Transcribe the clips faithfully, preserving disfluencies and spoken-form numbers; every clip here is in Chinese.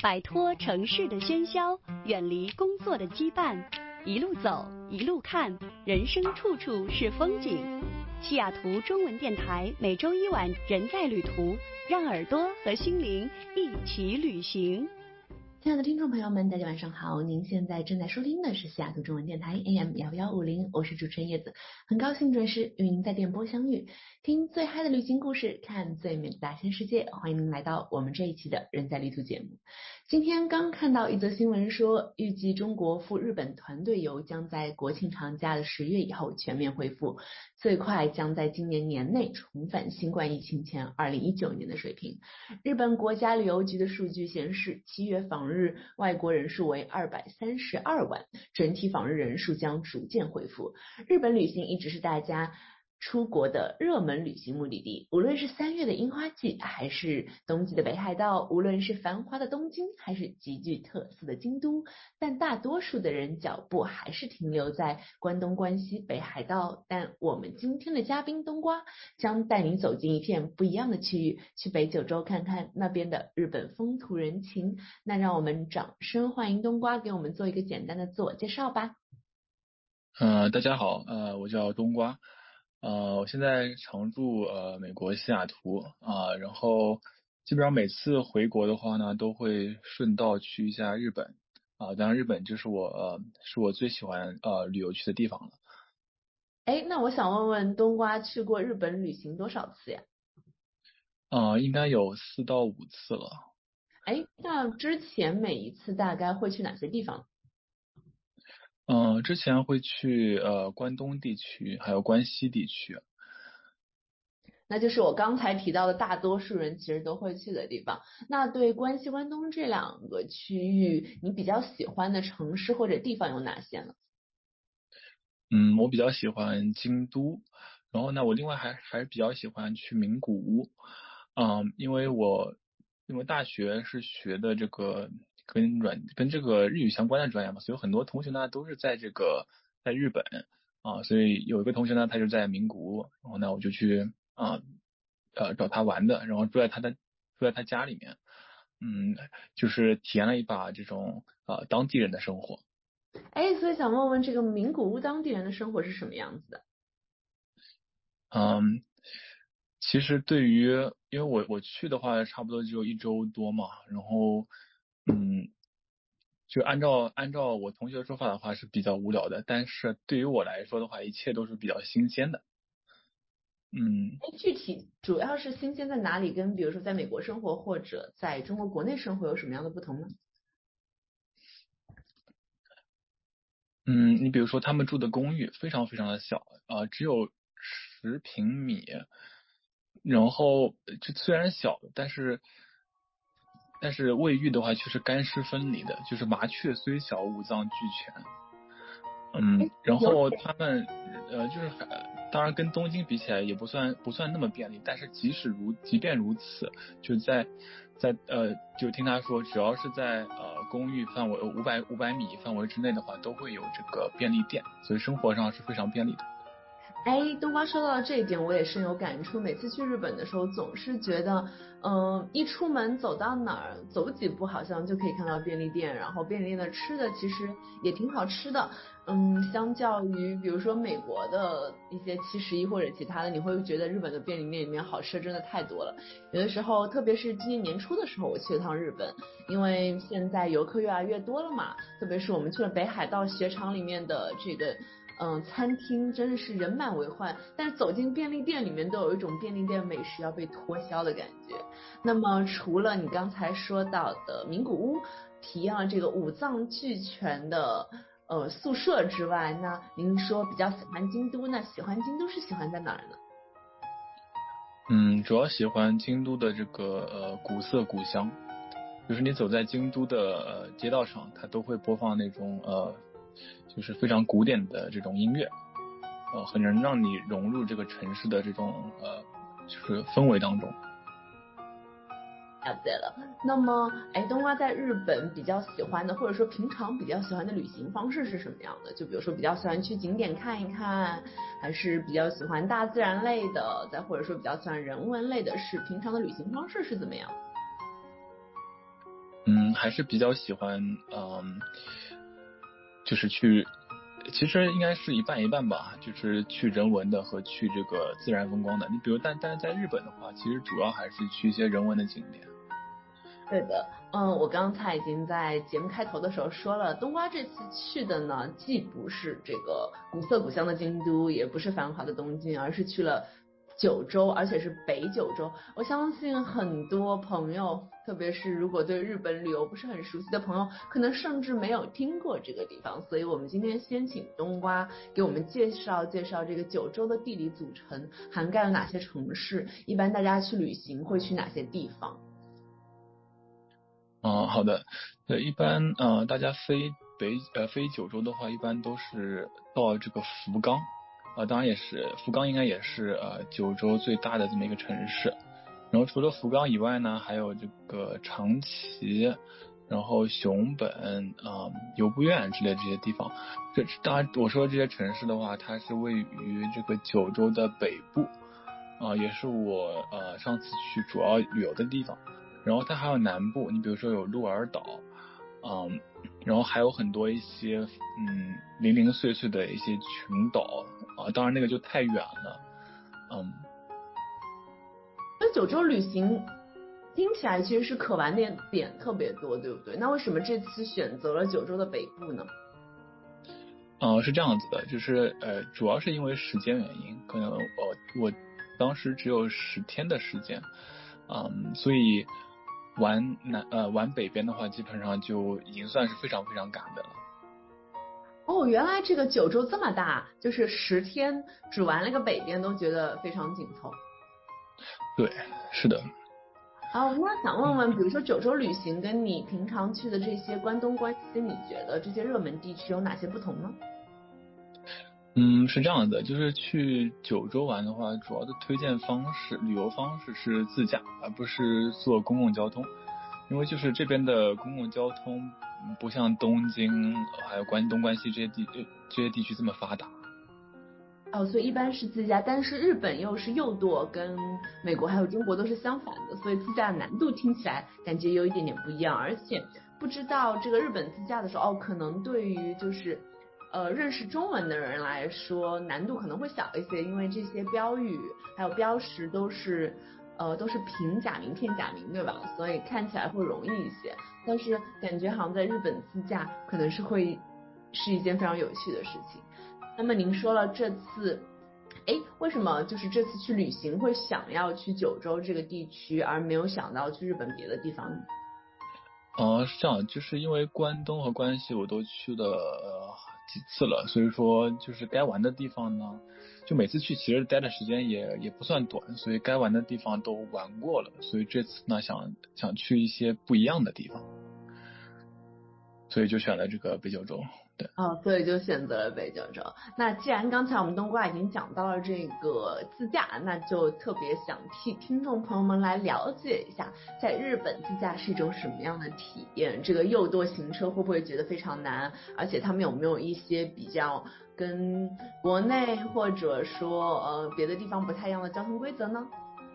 摆脱城市的喧嚣，远离工作的羁绊，一路走，一路看，人生处处是风景。西雅图中文电台每周一晚人在旅途，让耳朵和心灵一起旅行。 亲爱的听众朋友们，大家晚上好，您现在正在收听的是西雅图中文电台 A M 一一五零，我是主持人叶子，很高兴准时与您在电波相遇，听最嗨的旅行故事，看最美的大千世界，欢迎您来到我们这一期的人在旅途节目。今天刚看到一则新闻说，预计中国赴日本团队游将在国庆长假的十月以后全面恢复，最快将在今年年内重返新冠疫情前二零一九年的水平。日本国家旅游局的数据显示，七月访日外国人数为二百三十二万，整体访日人数将逐渐恢复。日本旅行一直是大家出国的热门旅行目的地，无论是三月的樱花季，还是冬季的北海道，无论是繁华的东京，还是极具特色的京都，但大多数的人脚步还是停留在关东、关西、北海道。但我们今天的嘉宾冬瓜将带您走进一片不一样的区域，去北九州看看那边的日本风土人情。那让我们掌声欢迎冬瓜给我们做一个简单的自我介绍吧。 呃，大家好，呃，我叫冬瓜。呃，我现在常驻呃美国西雅图啊、呃，然后基本上每次回国的话呢，都会顺道去一下日本啊、呃，当然日本就是我呃是我最喜欢呃旅游去的地方了。 哎，那我想问问冬瓜去过日本旅行多少次呀？ 呃，应该有四到五次了。 哎，那之前每一次大概会去哪些地方？ 嗯、呃，之前会去呃关东地区，还有关西地区。 那就是我刚才提到的大多数人其实都会去的地方。那对关西、关东这两个区域，你比较喜欢的城市或者地方有哪些呢？ 嗯，我比较喜欢京都，然后呢，我另外还还是比较喜欢去名古屋，嗯，因为我因为大学是学的这个跟软跟这个日语相关的专业嘛，所以有很多同学呢都是在这个在日本啊，所以有一个同学呢他就在名古屋，然后呢我就去啊呃找他玩的，然后住在他的住在他家里面，嗯，就是体验了一把这种呃当地人的生活。 哎，所以想问问这个名古屋当地人的生活是什么样子的？ 嗯，其实对于，因为我我去的话，差不多只有一周多嘛，然后，嗯，就按照按照我同学的说法的话是比较无聊的，但是对于我来说的话，一切都是比较新鲜的。嗯哎，具体主要是新鲜在哪里？跟比如说在美国生活或者在中国国内生活有什么样的不同呢？ 嗯，你比如说他们住的公寓非常非常的小啊、呃只有十平米，然后就虽然小，但是但是卫浴的话却是干湿分离的，就是麻雀虽小五脏俱全。嗯，然有后他们呃就是还当然跟东京比起来也不算不算那么便利，但是即使如即便如此，就在在呃就听他说，只要是在呃公寓范围五百五百米范围之内的话，都会有这个便利店，所以生活上是非常便利的。 哎，冬瓜说到这一点，我也深有感触。每次去日本的时候，总是觉得，嗯、一出门走到哪儿，走几步好像就可以看到便利店，然后便利店的吃的其实也挺好吃的。嗯，相较于比如说美国的一些七十一或者其他的，你会觉得日本的便利店里面好吃的真的太多了。有的时候，特别是今年年初的时候，我去了趟日本，因为现在游客越来越多了嘛，特别是我们去了北海道雪场里面的这个。嗯，餐厅真的是人满为患，但是走进便利店里面都有一种便利店美食要被脱销的感觉。那么除了你刚才说到的名古屋，体验了这个五脏俱全的呃宿舍之外，那您说比较喜欢京都，那喜欢京都是喜欢在哪儿呢？ 嗯，主要喜欢京都的这个呃古色古香，就是你走在京都的呃街道上，它都会播放那种呃就是非常古典的这种音乐，呃，很能让你融入这个城市的这种呃就是氛围当中。 了解了。那么，哎，冬瓜在日本比较喜欢的，或者说平常比较喜欢的旅行方式是什么样的？就比如说比较喜欢去景点看一看，还是比较喜欢大自然类的，再或者说比较喜欢人文类的，是平常的旅行方式是怎么样？ 嗯，还是比较喜欢，嗯，就是去，其实应该是一半一半吧，就是去人文的和去这个自然风光的。你比如，但但是在日本的话，其实主要还是去一些人文的景点。 对的，嗯，我刚才已经在节目开头的时候说了，冬瓜这次去的呢，既不是这个古色古香的京都，也不是繁华的东京，而是去了九州，而且是北九州。我相信很多朋友，特别是如果对日本旅游不是很熟悉的朋友，可能甚至没有听过这个地方。所以我们今天先请冬瓜给我们介绍介绍这个九州的地理组成，涵盖了哪些城市，一般大家去旅行会去哪些地方。 嗯，好的。对，一般呃，大家飞北呃飞九州的话，一般都是到这个福冈，啊、呃，当然也是福冈应该也是呃九州最大的这么一个城市。然后除了福冈以外呢，还有这个长崎，然后熊本啊、呃、游步院之类这些地方。这当然我说的这些城市的话，它是位于这个九州的北部，啊、呃，也是我呃上次去主要旅游的地方。然后它还有南部，你比如说有鹿儿岛，嗯，然后还有很多一些嗯零零碎碎的一些群岛啊，当然那个就太远了，嗯。 那九州旅行听起来其实是可玩的点特别多，对不对？那为什么这次选择了九州的北部呢？ 呃，是这样子的，就是呃，主要是因为时间原因，可能我我当时只有十天的时间，嗯，所以玩南呃玩北边的话，基本上就已经算是非常非常赶的了。 哦，原来这个九州这么大，就是十天只玩了个北边都觉得非常紧凑。 对，是的。 哦，那想问问，比如说九州旅行跟你平常去的这些关东、关西，你觉得这些热门地区有哪些不同呢？ 嗯，是这样的，就是去九州玩的话，主要的推荐方式、旅游方式是自驾，而不是坐公共交通，因为就是这边的公共交通嗯不像东京还有关东、关西这些地这些地区这么发达。 哦，所以一般是自驾，但是日本又是右舵，跟美国还有中国都是相反的，所以自驾难度听起来感觉有一点点不一样，而且不知道这个日本自驾的时候，哦，可能对于就是呃认识中文的人来说，难度可能会小一些，因为这些标语还有标识都是呃都是平假名片假名，对吧？所以看起来会容易一些，但是感觉好像在日本自驾可能是会是一件非常有趣的事情。那么您说了这次，哎，为什么就是这次去旅行会想要去九州这个地区，而没有想到去日本别的地方呢？ 呃，是这样，就是因为关东和关西我都去了、呃、几次了，所以说就是该玩的地方呢，就每次去其实待的时间也也不算短，所以该玩的地方都玩过了，所以这次呢想想去一些不一样的地方，所以就选了这个北九州。对。 哦，所以就选择了北九州。那既然刚才我们冬瓜已经讲到了这个自驾，那就特别想替听众朋友们来了解一下，在日本自驾是一种什么样的体验？这个右舵行车会不会觉得非常难？而且他们有没有一些比较跟国内或者说呃别的地方不太一样的交通规则呢？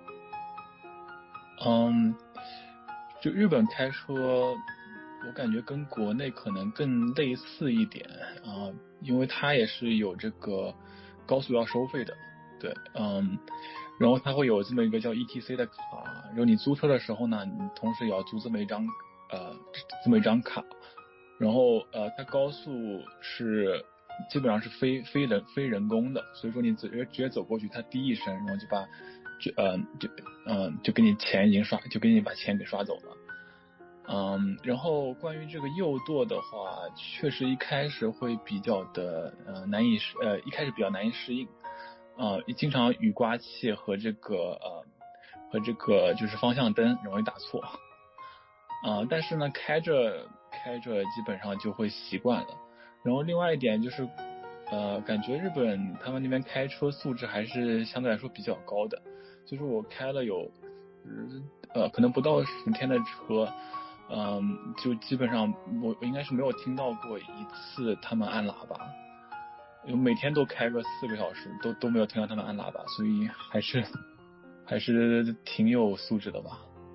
嗯，就日本开车，我感觉跟国内可能更类似一点啊、因为它也是有这个高速要收费的，对，嗯，然后它会有这么一个叫 E T C 的卡，然后你租车的时候呢，你同时也要租这么一张呃这么一张卡，然后呃它高速是基本上是非非人非人工的，所以说你直接直接走过去，它滴一声，然后就把就呃就嗯、呃、就给你钱已经刷，就给你把钱给刷走了。嗯，然后关于这个右舵的话，确实一开始会比较的呃难以适呃一开始比较难以适应，呃经常雨刮器和这个呃和这个就是方向灯容易打错，啊、呃，但是呢开着开着基本上就会习惯了。然后另外一点就是呃感觉日本他们那边开车素质还是相对来说比较高的，就是我开了有呃可能不到十天的车。嗯，就基本上我我应该是没有听到过一次他们按喇叭，每天都开个四个小时，都都没有听到他们按喇叭，所以还是还是挺有素质的吧。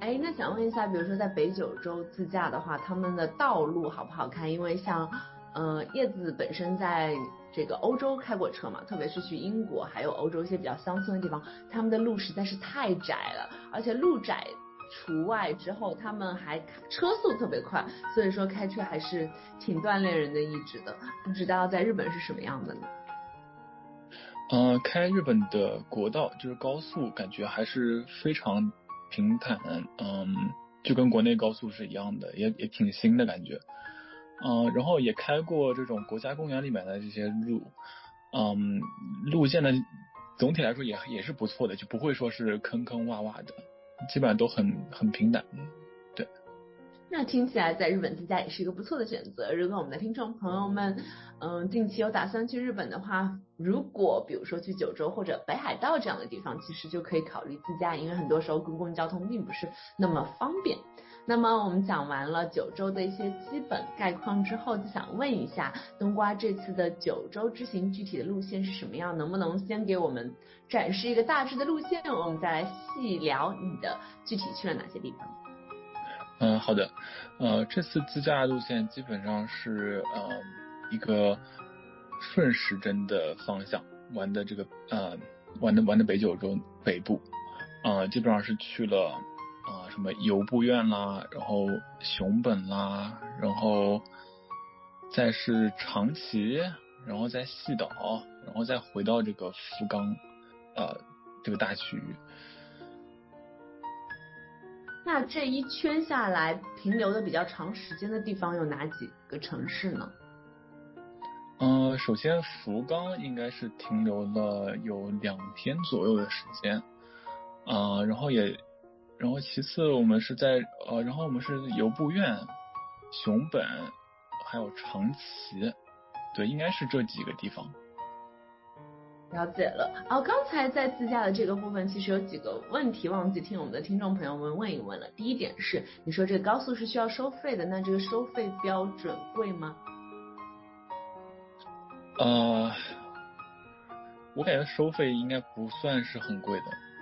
哎，那想问一下，比如说在北九州自驾的话，他们的道路好不好看？因为像，呃，叶子本身在这个欧洲开过车嘛，特别是去英国还有欧洲一些比较乡村的地方，他们的路实在是太窄了，而且路窄除外之后，他们还车速特别快，所以说开车还是挺锻炼人的意志的。不知道在日本是什么样的呢？ 呃，开日本的国道就是高速，感觉还是非常平坦，嗯，就跟国内高速是一样的，也也挺新的感觉。嗯、呃，然后也开过这种国家公园里面的这些路，嗯，路线的总体来说也也是不错的，就不会说是坑坑洼洼的，基本上都很很平坦。对。 那听起来在日本自驾也是一个不错的选择。如果我们的听众朋友们，嗯，近期有打算去日本的话，如果比如说去九州或者北海道这样的地方，其实就可以考虑自驾，因为很多时候公共交通并不是那么方便。那么我们讲完了九州的一些基本概况之后，就想问一下冬瓜这次的九州之行具体的路线是什么样？能不能先给我们展示一个大致的路线，我们再来细聊你的具体去了哪些地方？ 嗯，好的，呃，这次自驾路线基本上是呃一个顺时针的方向玩的这个呃玩的玩的北九州北部，呃基本上是去了啊、呃、什么游步院啦，然后熊本啦，然后再是长崎，然后再细岛，然后再回到这个福冈呃这个大区域。 那这一圈下来，停留的比较长时间的地方有哪几个城市呢？ 嗯、呃，首先福冈应该是停留了有两天左右的时间，啊、呃，然后也，然后其次我们是在呃，然后我们是游步院、熊本，还有长崎，对，应该是这几个地方。 了解了。哦，刚才在自驾的这个部分，其实有几个问题忘记听我们的听众朋友们问一问了。第一点是，你说这个高速是需要收费的，那这个收费标准贵吗？ 呃，我感觉收费应该不算是很贵的，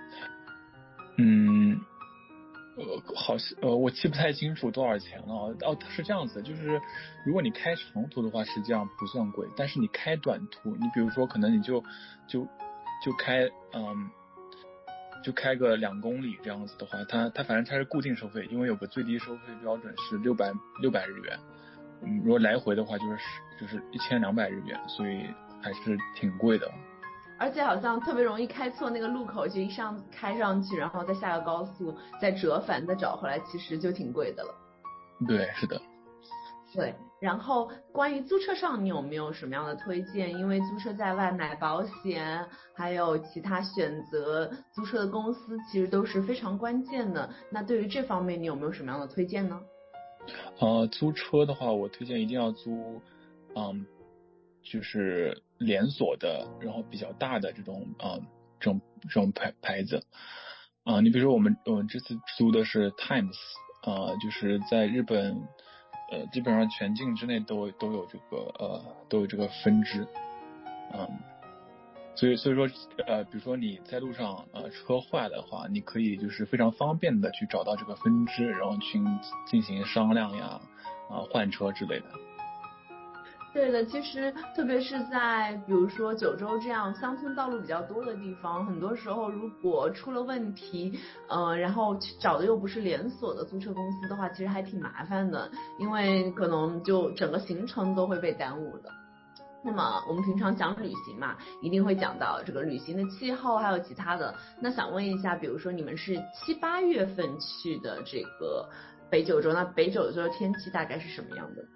嗯。呃，好像呃，我记不太清楚多少钱了。哦，是这样子，就是如果你开长途的话，实际上不算贵，但是你开短途，你比如说可能你就就就开嗯，就开个两公里这样子的话，它它反正它是固定收费，因为有个最低收费标准是六百六百日元，嗯，如果来回的话就是就是一千两百日元，所以还是挺贵的。 而且好像特别容易开错那个路口，就一上开上去，然后再下个高速，再折返再找回来，其实就挺贵的了。 对，是的。 对，然后关于租车上，你有没有什么样的推荐？因为租车在外买保险，还有其他选择租车的公司，其实都是非常关键的。那对于这方面，你有没有什么样的推荐呢？ 呃，租车的话，我推荐一定要租，嗯，就是连锁的，然后比较大的这种，啊、嗯，这种这种牌牌子，啊、你比如说我们我们这次租的是 Times，啊、就是在日本，呃，基本上全境之内都都有这个呃都有这个分支，嗯。所以，所以说，呃，比如说你在路上，呃，车坏的话，你可以就是非常方便的去找到这个分支，然后去进行商量呀，啊、换车之类的。 对的，其实特别是在比如说九州这样乡村道路比较多的地方，很多时候如果出了问题，呃，然后找的又不是连锁的租车公司的话，其实还挺麻烦的，因为可能就整个行程都会被耽误的。那么我们平常讲旅行嘛，一定会讲到这个旅行的气候，还有其他的。那想问一下，比如说你们是七八月份去的这个北九州，那北九州的天气大概是什么样的？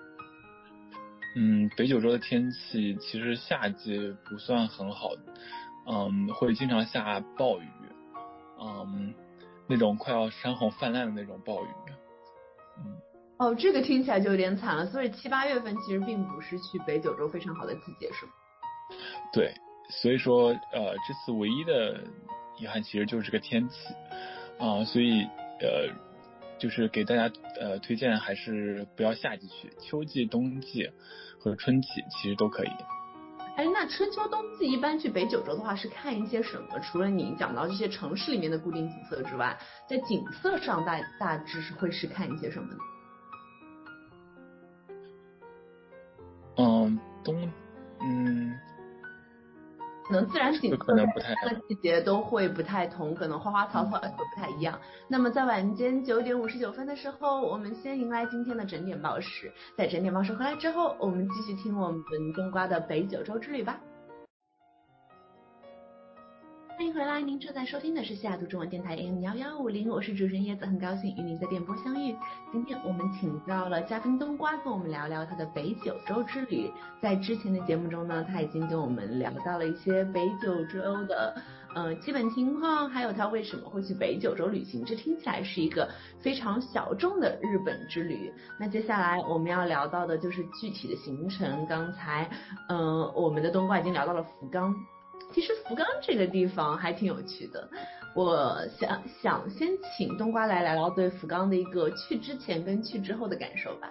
嗯，北九州的天气其实夏季不算很好，嗯，会经常下暴雨，嗯，那种快要山洪泛滥的那种暴雨，嗯。 哦，这个听起来就有点惨了。所以七八月份其实并不是去北九州非常好的季节，是吗？ 对，所以说，呃，这次唯一的遗憾其实就是这个天气，啊、呃所以，呃，就是给大家呃推荐还是不要夏季去，秋季、冬季和春季其实都可以。 哎，那春秋冬季一般去北九州的话是看一些什么？除了你讲到这些城市里面的固定景色之外，在景色上大大致是会是看一些什么呢？ 嗯，冬，嗯， 可能自然景色可能不太三个季节都会不太同，可能花花草草也会不太一样。那么在晚间九点五十九分的时候，我们先迎来今天的整点报时。在整点报时回来之后，我们继续听我们冬瓜的北九州之旅吧。欢迎回来，您正在收听的是西雅图中文电台 A M 幺幺五零，我是主持人叶子，很高兴与您在电波相遇。今天我们请到了嘉宾冬瓜，跟我们聊聊他的北九州之旅。在之前的节目中呢，他已经跟我们聊到了一些北九州的呃基本情况，还有他为什么会去北九州旅行。这听起来是一个非常小众的日本之旅。那接下来我们要聊到的就是具体的行程。刚才嗯、呃，我们的冬瓜已经聊到了福冈。其实福冈这个地方还挺有趣的，我想想先请冬瓜来聊聊对福冈的一个去之前跟去之后的感受吧。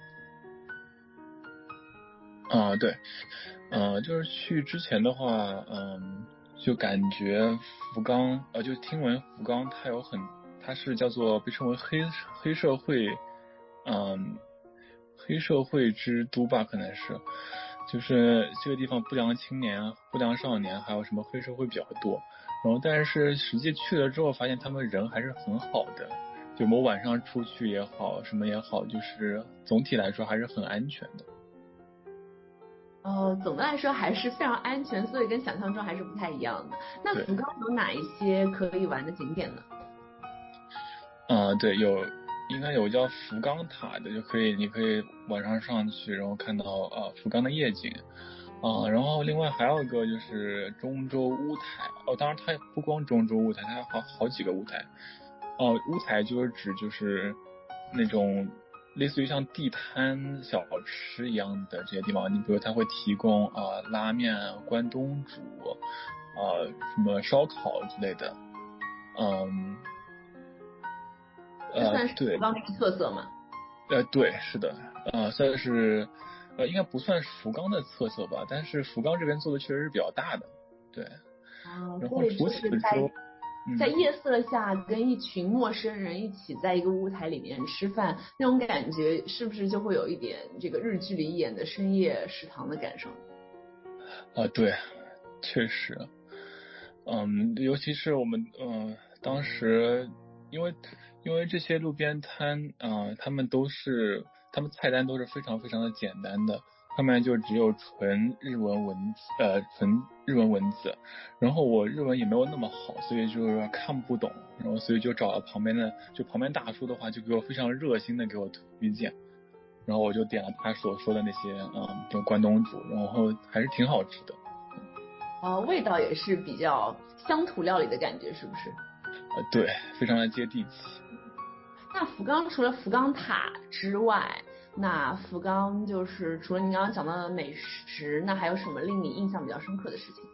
啊，对，呃，就是去之前的话，嗯，就感觉福冈，呃，就听闻福冈它有很，它是叫做被称为黑黑社会，嗯，黑社会之都吧，可能是。就是这个地方不良青年、不良少年，还有什么黑社会比较多。然后，但是实际去了之后，发现他们人还是很好的。就我们晚上出去也好，什么也好，就是总体来说还是很安全的。 哦，总的来说还是非常安全，所以跟想象中还是不太一样的。那福冈有哪一些可以玩的景点呢？ 啊、呃，对，有。应该有叫福冈塔的，就可以，你可以晚上上去，然后看到呃福冈的夜景，啊、呃，然后另外还有一个就是中州屋台，哦，当然它也不光中州屋台，它还有好好几个屋台，哦、呃，屋台就是指就是那种类似于像地摊小吃一样的这些地方，你比如它会提供啊、呃、拉面、关东煮，啊、呃、什么烧烤之类的，嗯。 这算是福冈的一个特色吗？ 呃，对，是的，呃，算是，呃，应该不算是福冈的特色吧，但是福冈这边做的确实是比较大的，对。 啊， 然后所以除此之外， 在夜色下跟一群陌生人一起在一个屋台里面吃饭，那种感觉是不是就会有一点这个日剧里演的深夜食堂的感受？ 啊，对，确实，嗯，尤其是我们，嗯、呃，当时因为因为这些路边摊，啊、呃，他们都是他们菜单都是非常非常的简单的，上面就只有纯日文文字，呃，纯日文文字，然后我日文也没有那么好，所以就是看不懂，然后所以就找了旁边的，就旁边大叔的话就给我非常热心的给我推荐，然后我就点了他所说的那些，嗯，就关东煮，然后还是挺好吃的。 哦，味道也是比较乡土料理的感觉，是不是？ 呃，对，非常的接地气。 那福冈除了福冈塔之外，那福冈就是除了你刚刚讲到的美食，那还有什么令你印象比较深刻的事情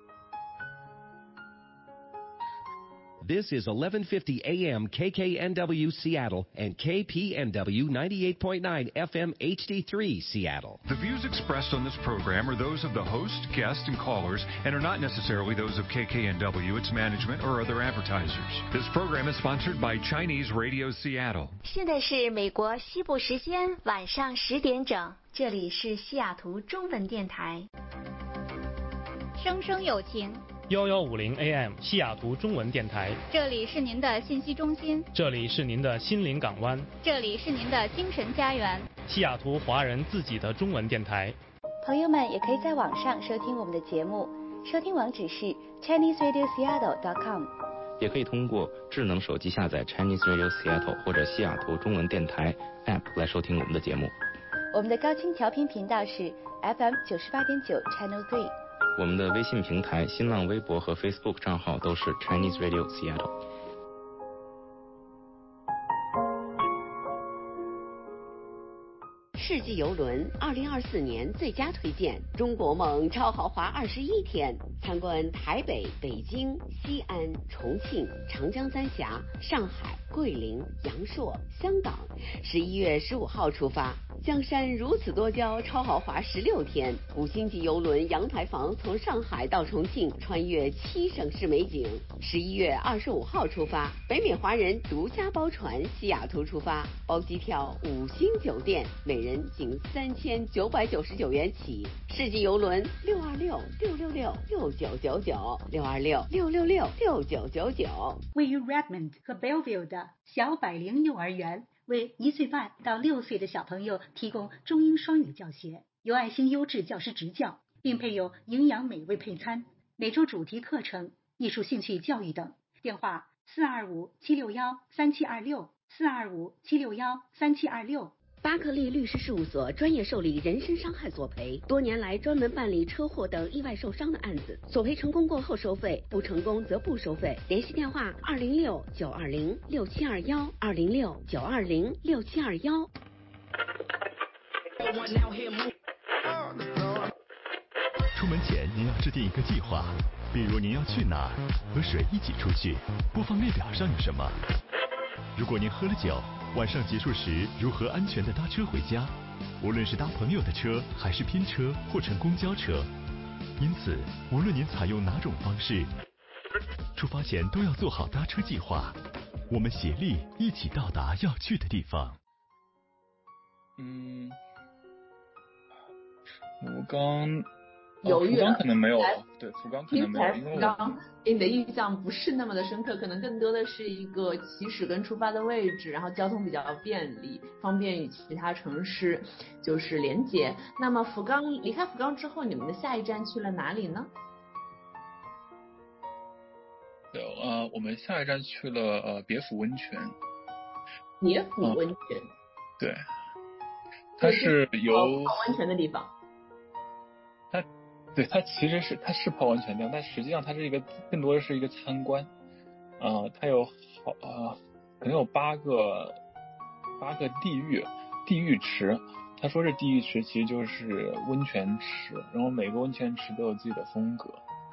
？This is eleven fifty A M K K N W Seattle and K P N W ninety-eight point nine F M H D three Seattle. The views expressed on this program are those of the host, guests, and callers and are not necessarily those of K K N W, its management, or other advertisers. This program is sponsored by Chinese Radio Seattle. 现在是美国西部时间晚上十点整，这里是西雅图中文电台。 声声有情。 幺幺五零 A M 西雅图中文电台， 这里是您的信息中心， 这里是您的心灵港湾， 这里是您的精神家园， 西雅图华人自己的中文电台。 朋友们也可以在网上收听我们的节目，收听网址是 Chinese Radio Seattle dot com， 也可以通过智能手机下载 Chinese Radio Seattle 或者西雅图中文电台 App 来收听我们的节目。 我们的高清调频频道是 F M 九十八点九 Channel three。 我们的微信平台、新浪微博和 Facebook 账号都是 Chinese Radio Seattle。 世纪邮轮二零二四年最佳推荐，中国梦超豪华二十一天，参观台北、北京、西安、重庆、长江三峡、上海、桂林、阳朔、香港， 十一月十五号出发。江山如此多娇，超豪华十六天，五星级游轮阳台房从上海到重庆，穿越七省市美景。十一月二十五号出发，北美华人独家包船西雅图出发，包机票五星酒店，每人仅三千九百九十九元起。世纪游轮六二六六六六六九九九六二六六六六六九九九。 位于 Redmond 和 Bellevue 的小百灵幼儿园，为一岁半到六岁的小朋友提供中英双语教学，有爱心优质教师执教，并配有营养美味配餐，每周主题课程、艺术兴趣教育等。电话四二五七六幺三七二六四二五七六幺三七二六。 巴克利律师事务所专业受理人身伤害索赔，多年来专门办理车祸等意外受伤的案子，索赔成功过后收费，不成功则不收费。联系电话二零六九二零六七二幺二零六九二零六七二幺。 出门前您要制定一个计划，比如您要去哪儿，和谁一起出去，播放列表上有什么。如果您喝了酒，晚上结束时如何安全地搭车回家，无论是搭朋友的车还是拼车或乘公交车。因此无论您采用哪种方式，出发前都要做好搭车计划，我们协力一起到达要去的地方。 嗯，福冈犹豫了， 福冈可能没有，对，福冈可能没有，因为福冈给你的印象不是那么的深刻，可能更多的是一个起始跟出发的位置，然后交通比较便利，方便与其他城市就是连接。那么福冈离开福冈之后，你们的下一站去了哪里呢？ 对，呃，我们下一站去了呃别府温泉。 别府温泉、嗯， 对，它是由泡温泉的地方。 它对它其实是它是泡温泉地方，但实际上它是一个更多的是一个参观。啊、呃，它有好啊、呃，可能有八个八个地狱地狱池。他说这地狱池其实就是温泉池，然后每个温泉池都有自己的风格。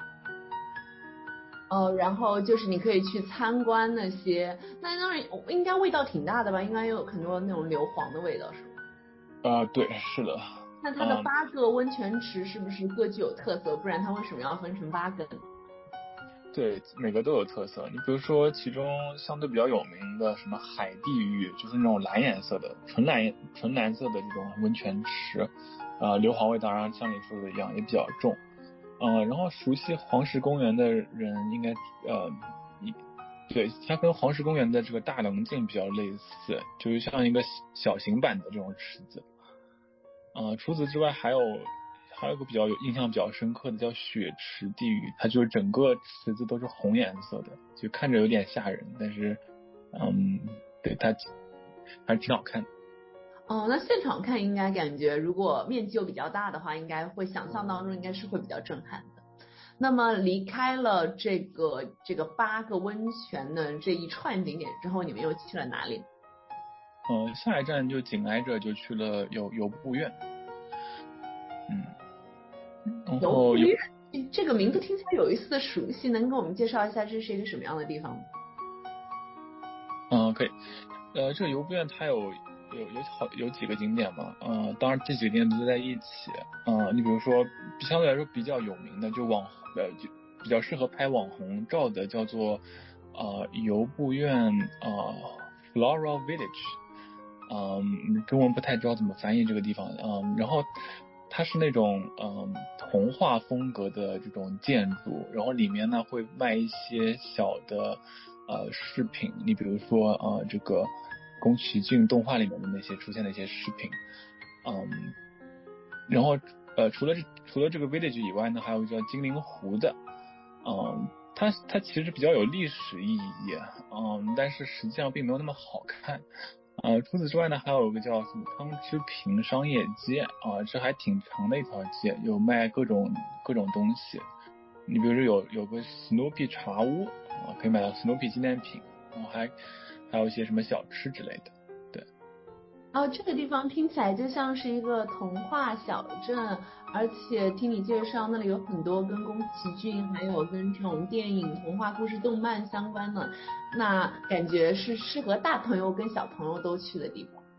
哦，然后就是你可以去参观那些，那当然应该味道挺大的吧？应该有很多那种硫磺的味道，是吗？ 啊、呃，对，是的。 那它的八个温泉池是不是各具有特色？嗯、不然它为什么要分成八个呢？ 对，每个都有特色。你比如说，其中相对比较有名的什么海地狱，就是那种蓝颜色的、纯蓝纯蓝色的这种温泉池，啊、呃，硫磺味当然像你说的一样也比较重。呃，然后熟悉黄石公园的人应该呃，对，它跟黄石公园的这个大棱镜比较类似，就是像一个小型版的这种池子。呃，除此之外还有还有一个比较有印象比较深刻的叫雪池地狱，它就是整个池子都是红颜色的，就看着有点吓人，但是嗯，对，它还是挺好看的。 哦，那现场看应该感觉如果面积又比较大的话，应该会想象当中应该是会比较震撼的。那么离开了这个这个八个温泉的这一串景点之后，你们又去了哪里？ 呃，下一站就紧挨着就去了游游步院。嗯，然后游步院这个名字听起来有一丝的熟悉，能给我们介绍一下这是一个什么样的地方吗？ 嗯、呃，可以。呃，这个游步院它有。有有好有几个景点嘛，呃，当然这几个景点都在一起，呃，你比如说相对来说比较有名的，就网呃就比较适合拍网红照的，叫做呃游步院呃 Floral Village， 嗯、呃，中文不太知道怎么翻译这个地方，嗯、呃，然后它是那种嗯、呃、童话风格的这种建筑，然后里面呢会卖一些小的呃饰品，你比如说呃这个。宫崎骏动画里面的那些出现的一些饰品，嗯，然后呃除了这除了这个 village 以外呢，还有一个叫精灵湖的，嗯，它它其实比较有历史意义，嗯，但是实际上并没有那么好看，呃，除此之外呢，还有一个叫什么汤之平商业街啊、呃，这还挺长的一条街，有卖各种各种东西，你比如说有有个 Snoopy 茶屋啊、呃，可以买到 Snoopy 纪念品，然后还。还有一些什么小吃之类的，对。 哦，这个地方听起来就像是一个童话小镇，而且听你介绍那里有很多跟宫崎骏还有跟这种电影、童话故事、动漫相关的，那感觉是适合大朋友跟小朋友都去的地方。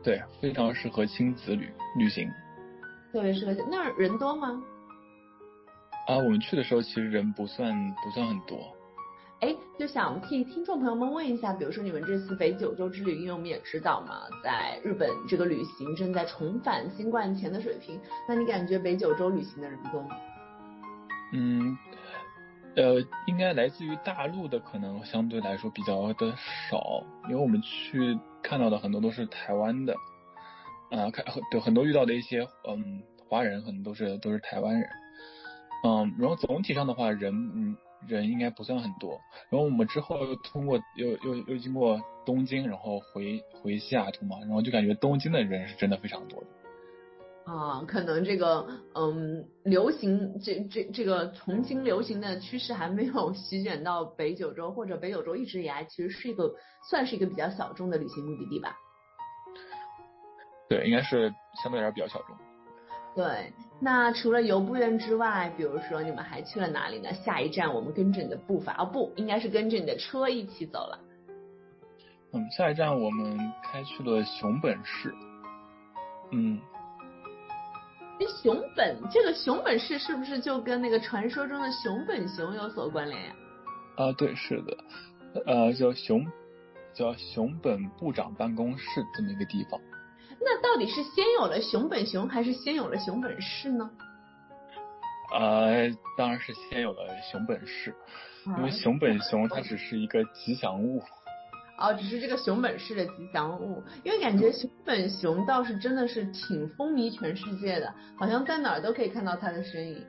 对，非常适合亲子旅旅行。 特别适合。那儿人多吗？ 啊，我们去的时候其实人不算不算很多。 哎，就想替听众朋友们问一下，比如说你们这次北九州之旅，因为我们也知道嘛，在日本这个旅行正在重返新冠前的水平，那你感觉北九州旅行的人多吗？ 嗯，呃，应该来自于大陆的可能相对来说比较的少，因为我们去看到的很多都是台湾的，啊、呃，看对很多遇到的一些嗯华人可能都是都是台湾人，嗯，然后总体上的话人嗯。人应该不算很多，然后我们之后又通过又又又经过东京，然后回回西雅图嘛，然后就感觉东京的人是真的非常多的。 啊，可能这个嗯流行这这这个重新流行的趋势还没有席卷到北九州，或者北九州一直以来其实是一个算是一个比较小众的旅行目的地吧。 对，应该是相对来说比较小众。 对，那除了游步院之外，比如说你们还去了哪里呢？下一站我们跟着你的步伐，哦不，应该是跟着你的车一起走了。 嗯，下一站我们开去了熊本市。嗯， 这熊本这个熊本市是不是就跟那个传说中的熊本熊有所关联呀？ 啊，对，是的，呃，叫熊叫熊本部长办公室这么一个地方。 那到底是先有了熊本熊，还是先有了熊本市呢？ 呃，当然是先有了熊本市，因为熊本熊它只是一个吉祥物。 哦，只是这个熊本市的吉祥物，因为感觉熊本熊倒是真的是挺风靡全世界的，好像在哪儿都可以看到它的身影。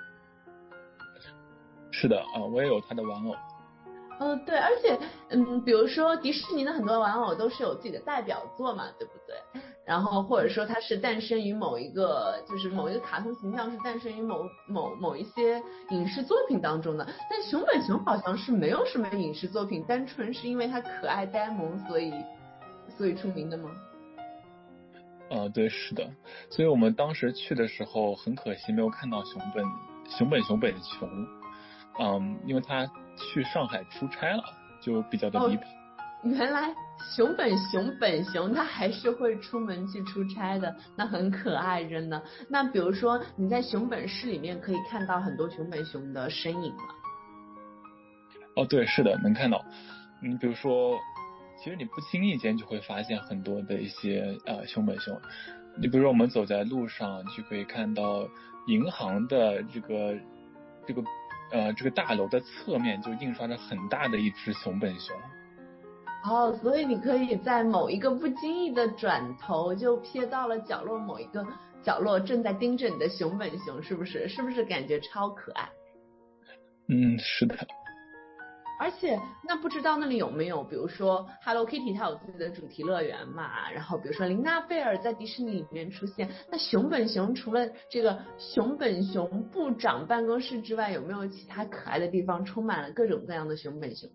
是的啊，我也有它的玩偶。 嗯，对，而且嗯，比如说迪士尼的很多玩偶都是有自己的代表作嘛，对不对？然后或者说它是诞生于某一个，就是某一个卡通形象是诞生于某某某一些影视作品当中的。但熊本熊好像是没有什么影视作品，单纯是因为它可爱呆萌，所以所以出名的吗？ 呃，对，是的，所以我们当时去的时候很可惜没有看到熊本熊本熊本熊，嗯，因为他去上海出差了，就比较的离谱。 哦，原来熊本熊本熊它还是会出门去出差的，那很可爱真的。那比如说你在熊本市里面可以看到很多熊本熊的身影吗？ 哦，对，是的，能看到。你比如说，其实你不经意间就会发现很多的一些呃熊本熊。你比如说我们走在路上就可以看到银行的这个这个呃这个大楼的侧面就印刷着很大的一只熊本熊。 哦，所以你可以在某一个不经意的转头就瞥到了角落某一个角落正在盯着你的熊本熊，是不是？是不是感觉超可爱？ 嗯，是的。 而且那不知道那里有没有，比如说 Hello Kitty 它有自己的主题乐园嘛，然后比如说琳娜贝尔在迪士尼里面出现，那熊本熊除了这个熊本熊部长办公室之外，有没有其他可爱的地方充满了各种各样的熊本熊？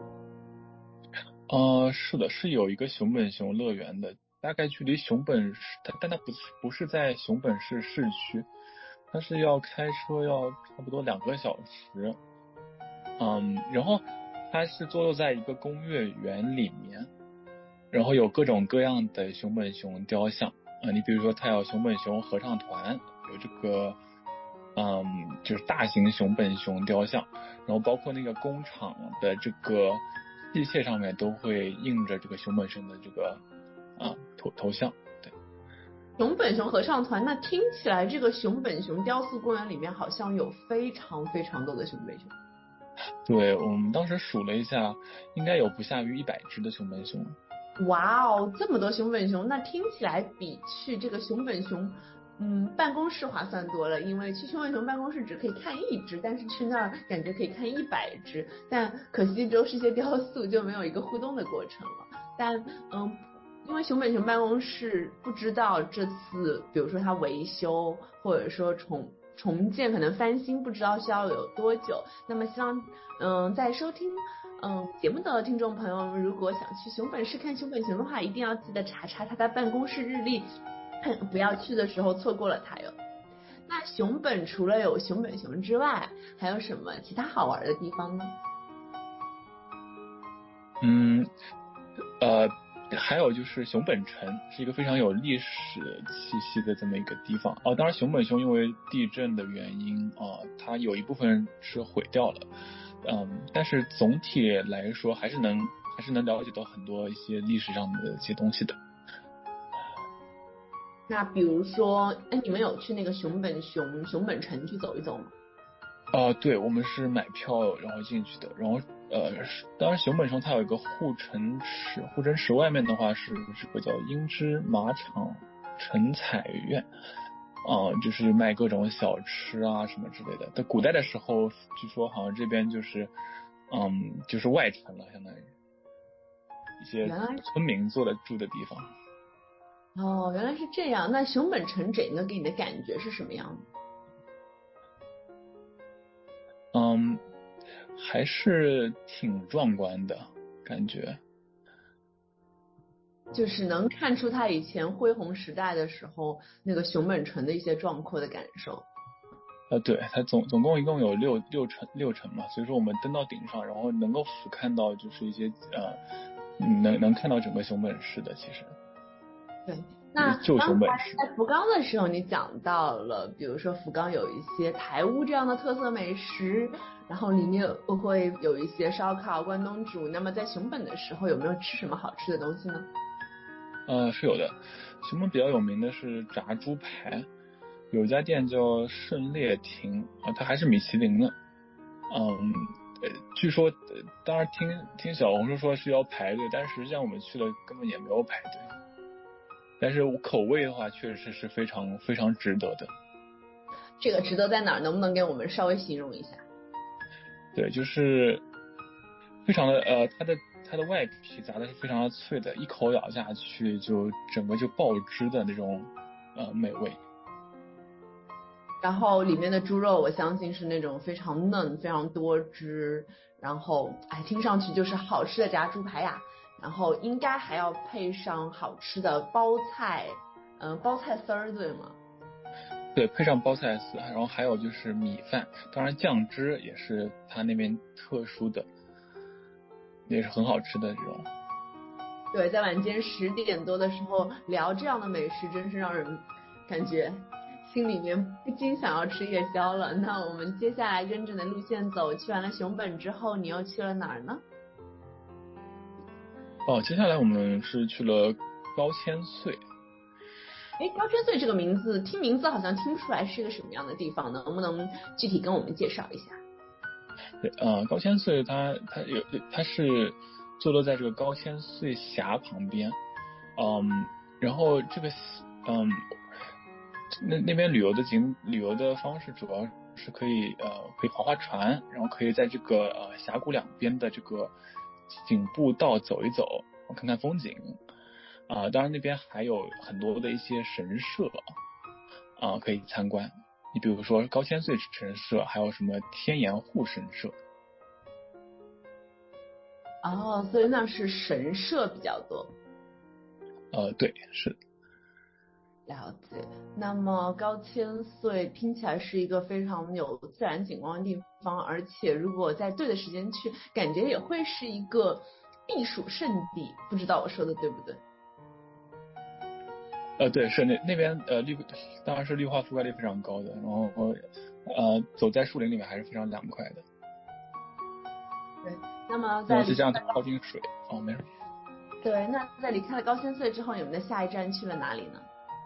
呃，是的，是有一个熊本熊乐园的，大概距离熊本市，它但它不是不是在熊本市市区，它是要开车要差不多两个小时。嗯，然后它是坐落在一个宫乐园里面，然后有各种各样的熊本熊雕像啊、呃，你比如说它有熊本熊合唱团，有这个嗯就是大型熊本熊雕像，然后包括那个工厂的这个器械上面都会印着这个熊本熊的这个啊头头像。对， 熊本熊合唱团，那听起来这个熊本熊雕塑公园里面好像有非常非常多的熊本熊。 对，我们当时数了一下，应该有不下于一百只的熊本熊。 哇哦，这么多熊本熊，那听起来比去这个熊本熊嗯办公室划算多了，因为去熊本熊办公室只可以看一只，但是去那儿感觉可以看一百只，但可惜都是些雕塑，就没有一个互动的过程了。但嗯。因为熊本熊办公室不知道这次，比如说它维修或者说重重建，可能翻新，不知道需要有多久。那么希望嗯在收听嗯节目的听众朋友们，如果想去熊本市看熊本熊的话，一定要记得查查它的办公室日历，不要去的时候错过了它哟。那熊本除了有熊本熊之外，还有什么其他好玩的地方呢？ 嗯，呃。 还有就是熊本城是一个非常有历史气息的这么一个地方哦。当然熊本熊因为地震的原因啊、呃，它有一部分是毁掉了，嗯，但是总体来说还是能还是能了解到很多一些历史上的一些东西的。 那比如说，哎，你们有去那个熊本熊熊本城去走一走吗？ 啊、呃，对，我们是买票然后进去的，然后呃，当然熊本城它有一个护城池，护城池外面的话是这个叫樱之马场城彩院，啊、呃，就是卖各种小吃啊什么之类的。在古代的时候，据说好像这边就是，嗯，就是外城了，相当于一些村民坐的住的地方。 哦，原来是这样。那熊本城整个给你的感觉是什么样的？ 嗯，还是挺壮观的感觉。 就是能看出他以前恢宏时代的时候那个熊本城的一些壮阔的感受。 呃，对，它总总共一共有六六层六层嘛，所以说我们登到顶上，然后能够俯瞰到就是一些呃，能能看到整个熊本市的，其实。 对，那旧熊本市在福冈的时候，你讲到了，比如说福冈有一些台屋这样的特色美食，然后里面会有一些烧烤、关东煮。那么在熊本的时候，有没有吃什么好吃的东西呢？ 呃，是有的。熊本比较有名的是炸猪排，有一家店叫胜烈亭啊，它还是米其林的。嗯，呃，据说，呃、当然听听小红书说是要排队，但实际上我们去了根本也没有排队。但是口味的话，确实是非常非常值得的。 这个值得在哪儿？能不能给我们稍微形容一下？ 对，就是非常的呃，它的它的外皮炸的是非常的脆的，一口咬下去就整个就爆汁的那种呃美味。 然后里面的猪肉，我相信是那种非常嫩、非常多汁，然后哎，听上去就是好吃的炸猪排呀。然后应该还要配上好吃的包菜，嗯、呃，包菜丝儿，对吗？ 对，配上包菜丝，然后还有就是米饭，当然酱汁也是它那边特殊的，也是很好吃的这种。 对，在晚间十点多的时候聊这样的美食，真是让人感觉心里面不禁想要吃夜宵了。那我们接下来跟着的路线走，去完了熊本之后，你又去了哪儿呢？ 哦，接下来我们是去了高千穗。 哎，高千穗这个名字，听名字好像听不出来是一个什么样的地方呢？能不能具体跟我们介绍一下？ 对，呃，高千穗它它有它是坐落在这个高千穗峡旁边，嗯，然后这个嗯那那边旅游的景旅游的方式主要是可以呃可以划划船，然后可以在这个呃峡谷两边的这个景步道走一走，看看风景啊、呃，当然那边还有很多的一些神社啊、呃、可以参观。你比如说高千穗神社，还有什么天岩户神社。 哦，所以那是神社比较多。 呃，对，是。 了解。那么高千穗听起来是一个非常有自然景观的地方，而且如果在对的时间去，感觉也会是一个避暑胜地。不知道我说的对不对？ 呃，对，是那那边呃绿，当然是绿化覆盖率非常高的，然后呃走在树林里面还是非常凉快的。 对，那么在再加上它靠近水，哦，没事。 对，那在离开了高千穗之后，你们的下一站去了哪里呢？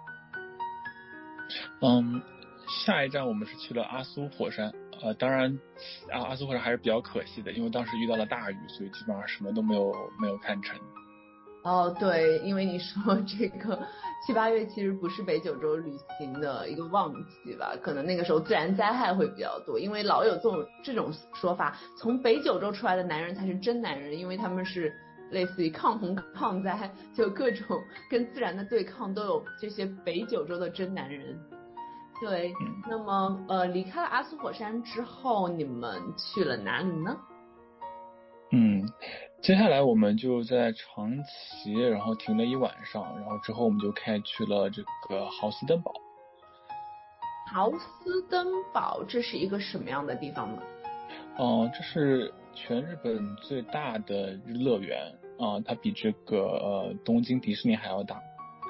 嗯，下一站我们是去了阿苏火山，呃，当然阿阿苏火山还是比较可惜的，因为当时遇到了大雨，所以基本上什么都没有没有看成。 哦，对，因为你说这个七八月其实不是北九州旅行的一个旺季吧，可能那个时候自然灾害会比较多，因为老有这种这种说法，从北九州出来的男人才是真男人，因为他们是类似于抗洪抗灾，就各种跟自然的对抗都有这些北九州的真男人。对，那么呃离开了阿苏火山之后，你们去了哪里呢？ 嗯，接下来我们就在长崎，然后停了一晚上，然后之后我们就开去了这个豪斯登堡。 豪斯登堡这是一个什么样的地方呢？ 哦、呃，这是全日本最大的乐园， 啊、呃，它比这个呃东京迪士尼还要大。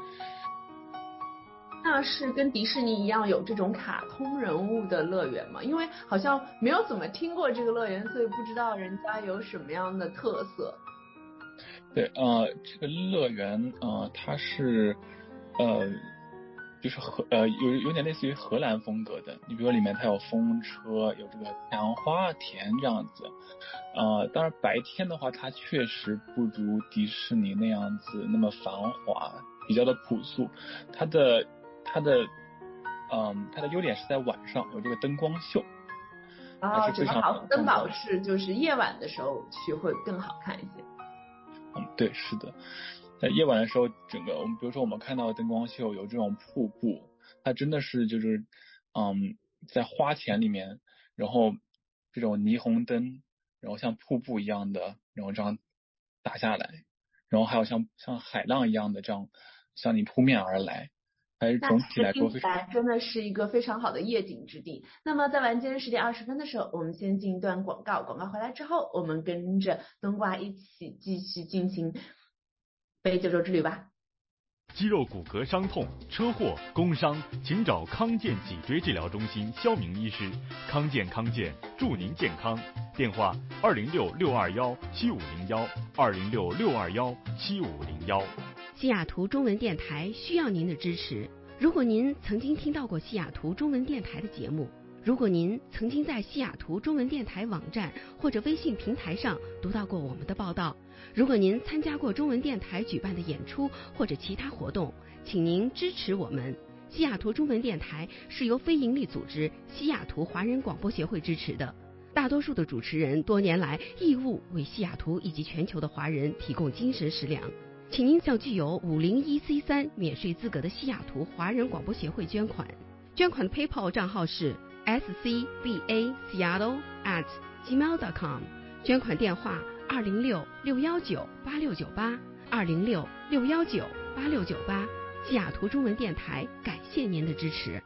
那是跟迪士尼一样有这种卡通人物的乐园吗？因为好像没有怎么听过这个乐园，所以不知道人家有什么样的特色。 对，呃，这个乐园，呃，它是，呃，就是荷，呃，有有点类似于荷兰风格的。你比如说里面它有风车，有这个太阳花田这样子。呃，当然白天的话，它确实不如迪士尼那样子那么繁华，比较的朴素。它的它的，嗯、呃，它的优点是在晚上有这个灯光秀。 哦，整个好登岛是就是夜晚的时候去会更好看一些。 嗯，对，是的，在夜晚的时候，整个我们比如说我们看到的灯光秀有这种瀑布，它真的是就是，嗯，在花田里面，然后这种霓虹灯，然后像瀑布一样的，然后这样打下来，然后还有像像海浪一样的这样向你扑面而来。还是总体来说非常， 真的是一个非常好的夜景之地。那么在晚间十点二十分的时候，我们先进一段广告，广告回来之后，我们跟着冬瓜一起继续进行北九州之旅吧。 肌肉骨骼伤痛、车祸、工伤，请找康健脊椎治疗中心肖明医师。康健康健，祝您健康。电话：二零六六二幺七五零幺，二零六六二幺七五零幺。 西雅图中文电台需要您的支持。如果您曾经听到过西雅图中文电台的节目，如果您曾经在西雅图中文电台网站或者微信平台上读到过我们的报道，如果您参加过中文电台举办的演出或者其他活动，请您支持我们。西雅图中文电台是由非营利组织西雅图华人广播协会支持的，大多数的主持人多年来义务为西雅图以及全球的华人提供精神食粮。请您向具有五零一 C 三免税资格的西雅图华人广播协会捐款，捐款的 PayPal 账号是 s c b a seattle at gmail dot com， 捐款电话二零六六幺九八六九八，二零六六幺九八六九八。西雅图中文电台感谢您的支持。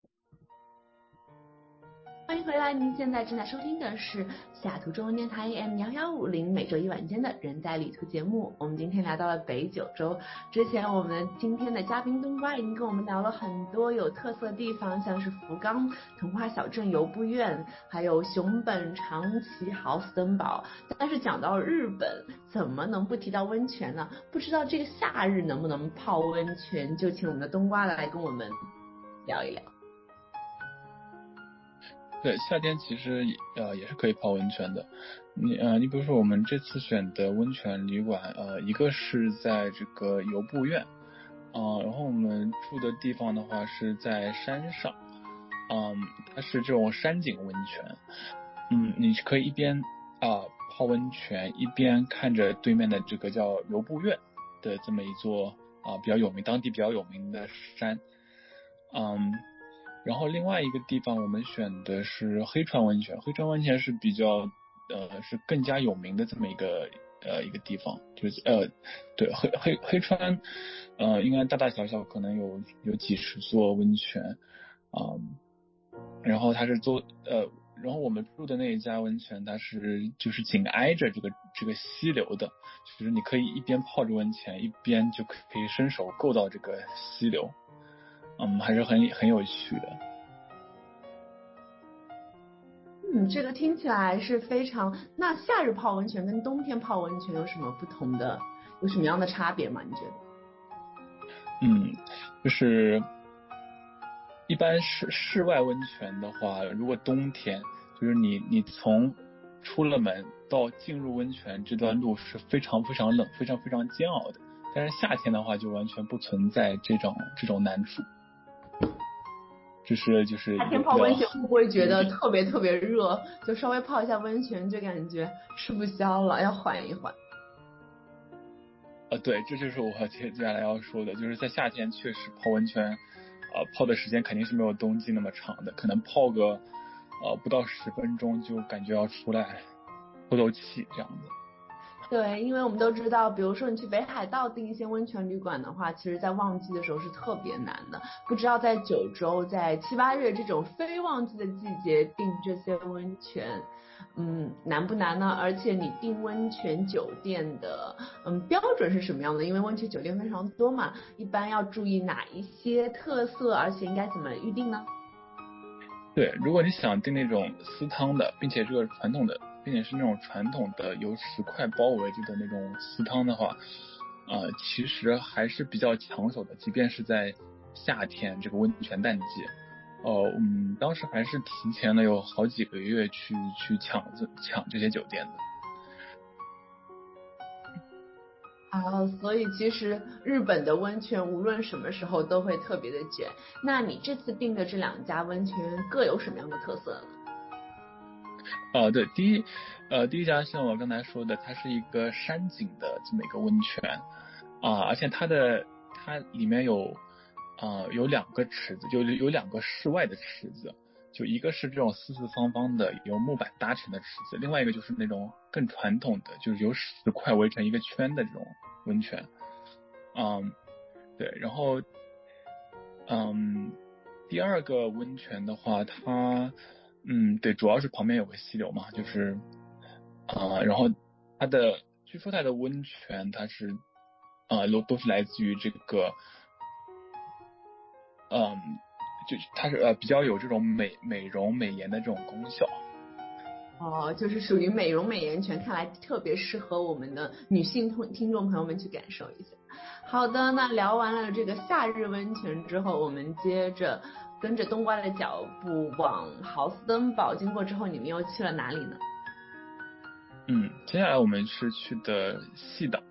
欢迎回来，您现在正在收听的是西雅图中文电台 A M 幺幺五零，每周一晚间的人在旅途节目。我们今天来到了北九州，之前我们今天的嘉宾冬瓜已经跟我们聊了很多有特色地方，像是福冈童话小镇游步院，还有熊本长崎豪斯登堡。但是讲到日本，怎么能不提到温泉呢？不知道这个夏日能不能泡温泉，就请我们的冬瓜来跟我们聊一聊。 对，夏天其实呃也是可以泡温泉的。你呃，你比如说我们这次选的温泉旅馆，呃，一个是在这个游步院，啊、呃，然后我们住的地方的话是在山上，嗯，它是这种山景温泉，嗯，你可以一边啊、呃、泡温泉，一边看着对面的这个叫游步院的这么一座啊、呃、比较有名，当地比较有名的山，嗯。然后另外一个地方我们选的是黑川温泉，黑川温泉是比较呃是更加有名的这么一个呃一个地方，就是呃对黑黑黑川呃应该大大小小可能有有几十座温泉啊、嗯，然后它是做呃然后我们住的那一家温泉它是就是紧挨着这个这个溪流的，就是你可以一边泡着温泉一边就可以伸手够到这个溪流。嗯，还是很很有趣的。 嗯，这个听起来是非常。那夏日泡温泉跟冬天泡温泉有什么不同的？有什么样的差别吗？你觉得？ 嗯，就是一般室室外温泉的话，如果冬天，就是你你从出了门到进入温泉这段路是非常非常冷、非常非常煎熬的。但是夏天的话，就完全不存在这种这种难处。就是就是夏天泡温泉会不会觉得特别特别热？就稍微泡一下温泉就感觉吃不消了，要缓一缓。 呃，对，这就是我接接下来要说的，就是在夏天确实泡温泉，呃，泡的时间肯定是没有冬季那么长的，可能泡个呃不到十分钟就感觉要出来透透气这样子。 对，因为我们都知道，比如说你去北海道订一些温泉旅馆的话，其实在旺季的时候是特别难的。不知道在九州，在七八月这种非旺季的季节订这些温泉， 嗯难不难呢？而且你订温泉酒店的嗯标准是什么样的？因为温泉酒店非常多嘛，一般要注意哪一些特色，而且应该怎么预定呢？ 对，如果你想订那种私汤的，并且这个传统的，并且是那种传统的由石块包围着的那种私汤的话，呃，其实还是比较抢手的，即便是在夏天这个温泉淡季。哦、呃，嗯，当时还是提前了有好几个月去去抢这抢这些酒店的。 啊，所以其实日本的温泉无论什么时候都会特别的卷。那你这次订的这两家温泉各有什么样的特色呢？ 呃，对，第一，呃，第一家像我刚才说的，它是一个山景的这么一个温泉啊、呃，而且它的它里面有啊、呃、有两个池子，就有两个室外的池子，就一个是这种四四方方的由木板搭成的池子，另外一个就是那种更传统的，就是由石块围成一个圈的这种温泉。嗯，对，然后嗯，第二个温泉的话，它嗯，对，主要是旁边有个溪流嘛，就是啊、呃，然后它的据说它的温泉它是啊、呃，都都是来自于这个嗯，就它是呃比较有这种美美容美颜的这种功效。 哦，就是属于美容美颜泉，看来特别适合我们的女性听听众朋友们去感受一下。好的，那聊完了这个夏日温泉之后，我们接着跟着冬瓜的脚步往豪斯登堡经过之后，你们又去了哪里呢？ 嗯，接下来我们是去的细岛。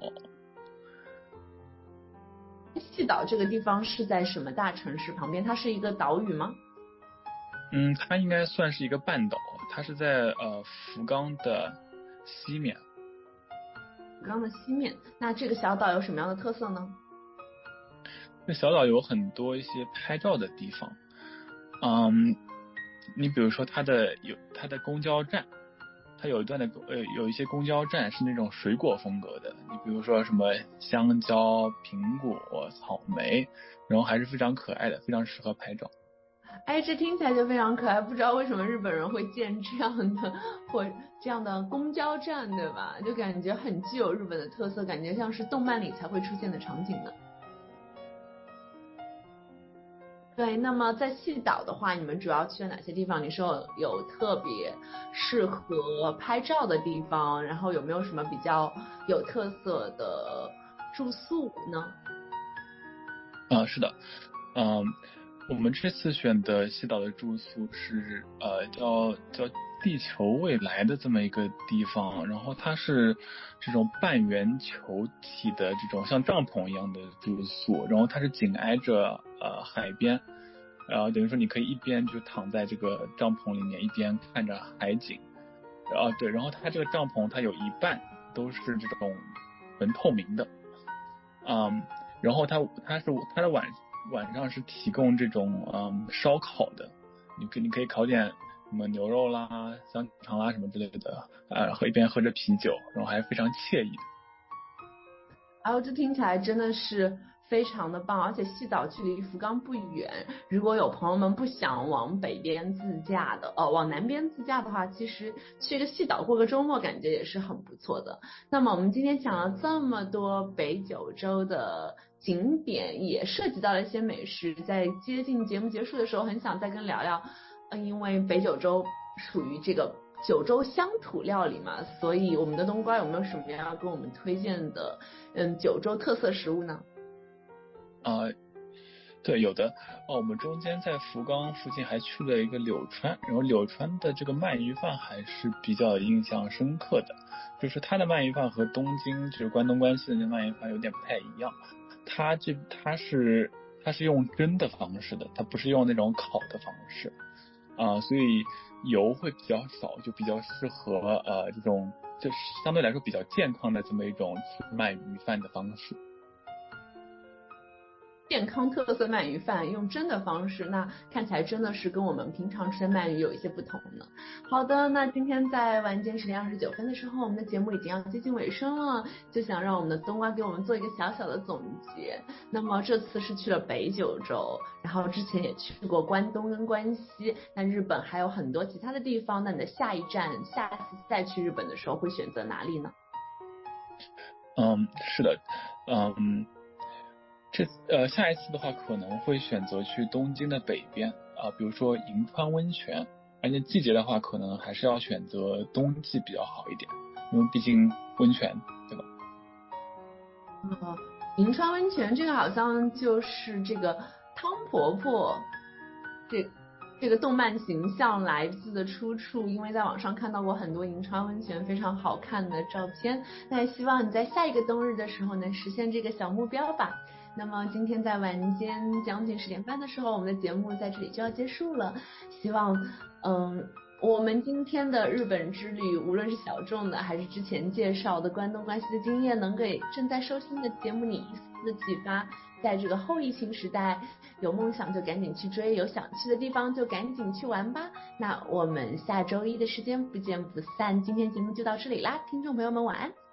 细岛这个地方是在什么大城市旁边？它是一个岛屿吗？ 嗯，它应该算是一个半岛，它是在呃福冈的西面。 福冈的西面，那这个小岛有什么样的特色呢？ 这小岛有很多一些拍照的地方，嗯，你比如说它的有它的公交站，它有一段的呃有一些公交站是那种水果风格的，你比如说什么香蕉、苹果、草莓，然后还是非常可爱的，非常适合拍照。 哎，这听起来就非常可爱，不知道为什么日本人会建这样的或这样的公交站，对吧？就感觉很具有日本的特色，感觉像是动漫里才会出现的场景呢。对，那么在细岛的话，你们主要去了哪些地方？你说有有特别适合拍照的地方，然后有没有什么比较有特色的住宿呢？ 啊，是的，嗯，我们这次选的西岛的住宿是呃叫叫地球未来的这么一个地方，然后它是这种半圆球体的这种像帐篷一样的住宿，然后它是紧挨着呃海边，然后等于说你可以一边就躺在这个帐篷里面，一边看着海景，然后对，然后它这个帐篷它有一半都是这种纯透明的，嗯。然后它它是它的晚晚上是提供这种嗯烧烤的，你可你可以烤点什么牛肉啦、香肠啦什么之类的，呃，和一边喝着啤酒，然后还非常惬意的。 然后这听起来真的是非常的棒，而且细岛距离福冈不远，如果有朋友们不想往北边自驾的，呃，往南边自驾的话，其实去个细岛过个周末感觉也是很不错的。那么我们今天讲了这么多北九州的景点，也涉及到了一些美食，在接近节目结束的时候，很想再跟聊聊，嗯，因为北九州属于这个九州乡土料理嘛，所以我们的冬瓜有没有什么要跟我们推荐的嗯九州特色食物呢？ 啊、呃，对，有的哦。我们中间在福冈附近还去了一个柳川，然后柳川的这个鳗鱼饭还是比较印象深刻的，就是它的鳗鱼饭和东京就是关东关西的那鳗鱼饭有点不太一样，它这它是它是用蒸的方式的，它不是用那种烤的方式啊、呃，所以油会比较少，就比较适合呃这种就是相对来说比较健康的这么一种吃鳗鱼饭的方式。 健康特色鳗鱼饭，用蒸的方式，那看起来真的是跟我们平常吃的鳗鱼有一些不同呢。好的，那今天在晚间十点二十九分的时候，我们的节目已经要接近尾声了，就想让我们的冬瓜给我们做一个小小的总结。那么这次是去了北九州，然后之前也去过关东跟关西，那日本还有很多其他的地方，那你的下一站下次再去日本的时候会选择哪里呢？ 嗯，是的，嗯，这呃下一次的话可能会选择去东京的北边啊、呃，比如说银川温泉，而且季节的话可能还是要选择冬季比较好一点，因为毕竟温泉，对吧？ 哦，银川温泉这个好像就是这个汤婆婆这这个动漫形象来自的出处，因为在网上看到过很多银川温泉非常好看的照片，那也希望你在下一个冬日的时候能实现这个小目标吧。那么今天在晚间将近十点半的时候，我们的节目在这里就要结束了，希望嗯我们今天的日本之旅，无论是小众的还是之前介绍的关东关西的经验，能给正在收听的节目你一丝的启发。在这个后疫情时代，有梦想就赶紧去追，有想去的地方就赶紧去玩吧。那我们下周一的时间不见不散，今天节目就到这里啦，听众朋友们晚安。